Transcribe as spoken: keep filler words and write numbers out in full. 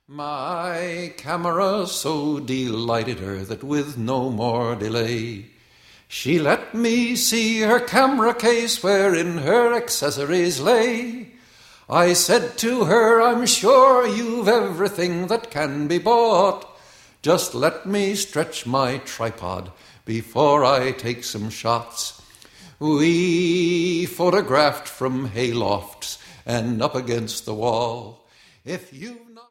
My camera so delighted her that with no more delay, she let me see her camera case wherein her accessories lay. I said to her, I'm sure you've everything that can be bought. Just let me stretch my tripod before I take some shots. We photographed from haylofts and up against the wall. If you've not